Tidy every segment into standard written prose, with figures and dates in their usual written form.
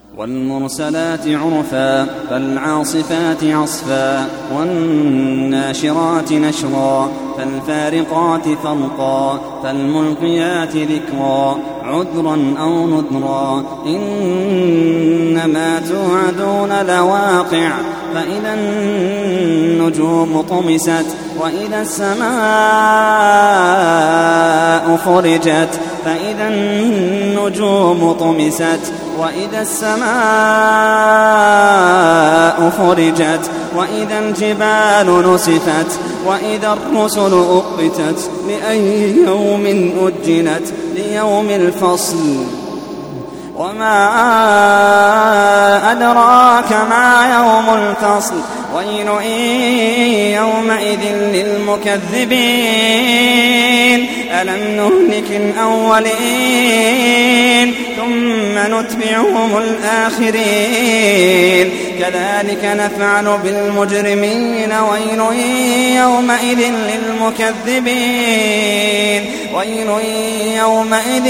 والمرسلات عرفا فالعاصفات عصفا والناشرات نشرا فالفارقات فرقا فالملقيات ذكرا عذرا أو نذرا إنما توعدون لواقع فإذا النجوم طمست وإذا السماء فرجت فإذا النجوم طمست وإذا السماء فرجت وإذا الجبال نسفت وإذا الرسل أقتت لأي يوم أجلت ليوم الفصل وما أدراك ما يوم الفصل ويل يومئذ للمكذبين ألم نهلك الأولين ثم نتبعهم الآخرين كذلك نفعل بالمجرمين ويل يومئذ للمكذبين ويل يومئذ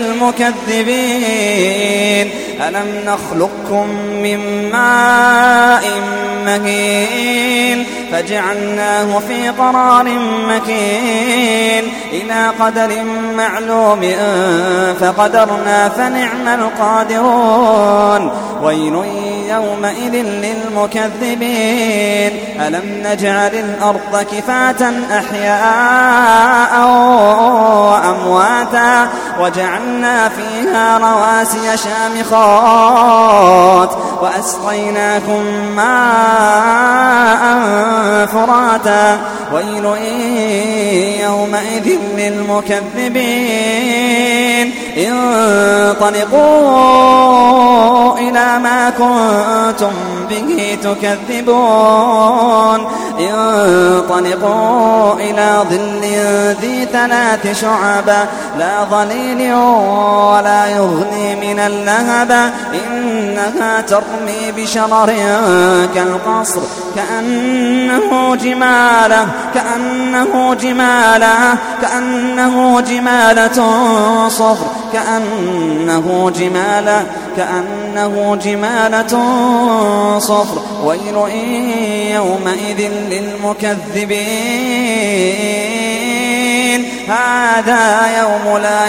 للمكذبين ألم نخلقكم من ماء مهين فجعلناه في قرار مكين إلى قدر معلوم فقدرنا فنعم القادرون ويل يومئذ للمكذبين ألم نجعل الأرض كفاة أحياء وأمواتا وجعلنا فيها رواسي شامخات وأسقيناكم ماء فراتا ويل يومئذ للمكذبين انطلقوا إلى ما كنتم به تكذبون انطلقوا إلى ظل ذي 3 شعب لا ظليل ولا يغني من اللهب إنها ترمي بشرر كالقصر كأنه جمالة صفر كأنه جمالة صفر ويل يومئذ للمكذبين هذا يوم لا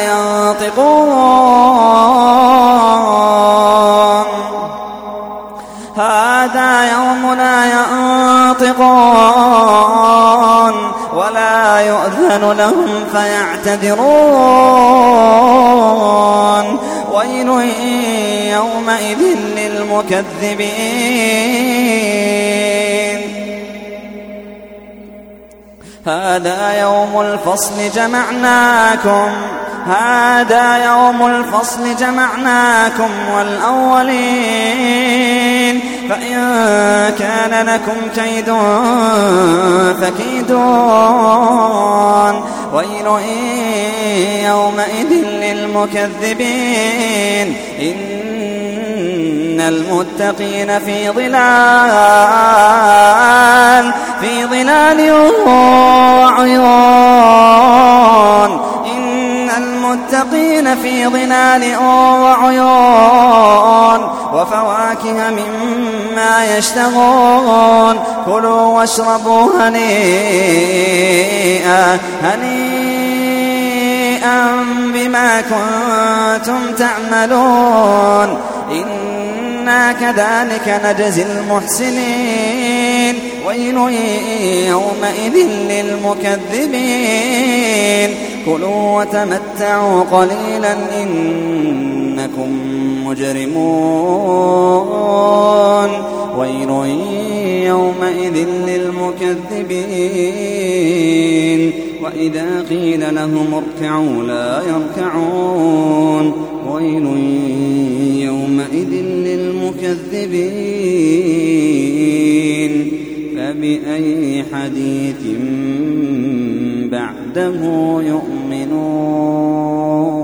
ينطقون ولا يؤذن لهم فيعتذرون ويل يومئذ للمكذبين هذا يوم الفصل جمعناكم والأولين فإن كان لكم كيد فكيدون ويل يومئذ للمكذبين إن المتقين في ظلال وعيون المتقين في ظلال وعيون وفواكه مما يشتهون كلوا واشربوا هنيئا بما كنتم تعملون إنا كذلك نجزي المحسنين ويل يومئذ للمكذبين كلوا وتمتعوا قليلا إنكم مجرمون ويل يومئذ للمكذبين وإذا قيل لهم اركعوا لا يركعون ويل يومئذ للمكذبين فبأي حديث بعده يؤمنون